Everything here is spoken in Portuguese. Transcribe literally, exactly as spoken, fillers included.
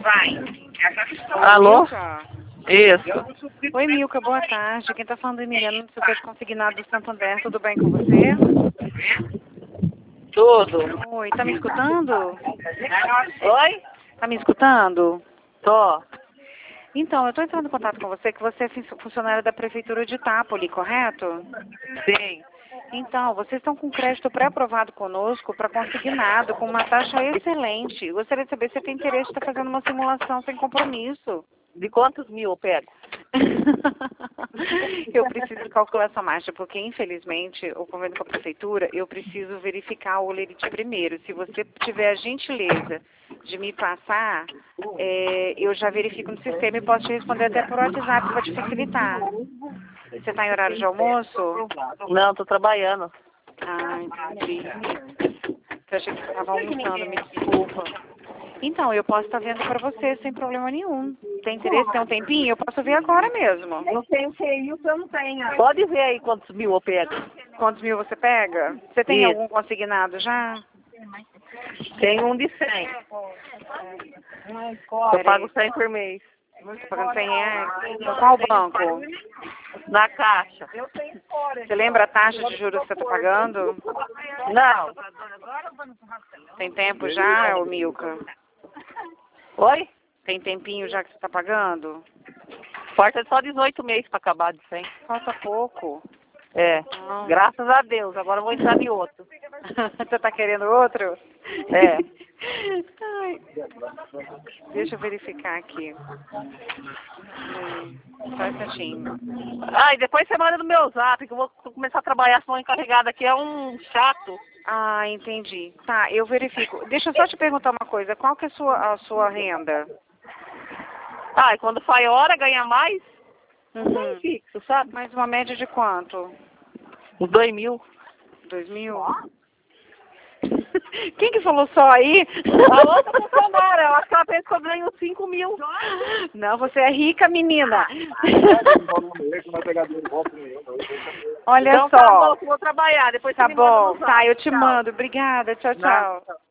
Alô? Milka? Isso. Oi, Milka, boa tarde. Quem tá falando é Emiliano do setor de consignado do Santander. Tudo bem com você? Tudo. Oi, tá me escutando? Oi? Tá me escutando? Tô. Então, eu tô entrando em contato com você que você é fun- funcionária da Prefeitura de Itápoli, correto? Sim. Então, vocês estão com crédito pré-aprovado conosco para consignado, com uma taxa excelente. Gostaria de saber se você tem interesse de estar fazendo uma simulação sem compromisso. De quantos mil eu pego? Eu preciso calcular essa marcha, porque infelizmente, o convênio com a prefeitura, eu preciso verificar o Olerite primeiro. Se você tiver a gentileza de me passar, é, eu já verifico no sistema e posso te responder até por WhatsApp para te facilitar. Você está em horário de almoço? Não, tô trabalhando. Ah, entendi. Eu achei que você estava almoçando, me desculpa. Então, eu posso estar vendo para você sem problema nenhum. Tem interesse? Tem um tempinho? Eu posso ver agora mesmo. Eu tenho que ir, o que eu não tenho. Pode ver aí quantos mil eu pego. Quantos mil você pega? Você tem Isso. algum consignado já? Tem um de cem. Eu Peraí. pago cem por mês. Você pagando cem reais? Com qual banco? Na caixa. Você lembra a taxa de juros que você está pagando? Não. Tem tempo já, ô Milka? Oi? Tem tempinho já que você está pagando? Falta só dezoito meses para acabar de cem. Falta pouco. É. Não. Graças a Deus. Agora eu vou entrar em outro. Você está querendo outro? É. Ai. Deixa eu verificar aqui. Hum, Só um instantinho. Ah, e depois você manda no meu zap, que eu vou começar a trabalhar, se for encarregada aqui, é um chato. Ah, entendi. Tá, eu verifico. Deixa eu só te perguntar uma coisa. Qual que é a sua, a sua renda? Ah, e quando faz hora, ganha mais, não Uhum. tem fixo, sabe? Mais uma média de quanto? Uns dois mil. Dois mil? Quem que falou só aí? A outra funcionária, eu acho que ela pensa que eu ganho cinco mil. Não, você é rica, menina. Olha Então só. tá bom, que eu vou trabalhar, depois Tá você me manda bom. no zap. Tá, eu te Tchau. mando. Obrigada. Tchau, Nada, tchau. tchau.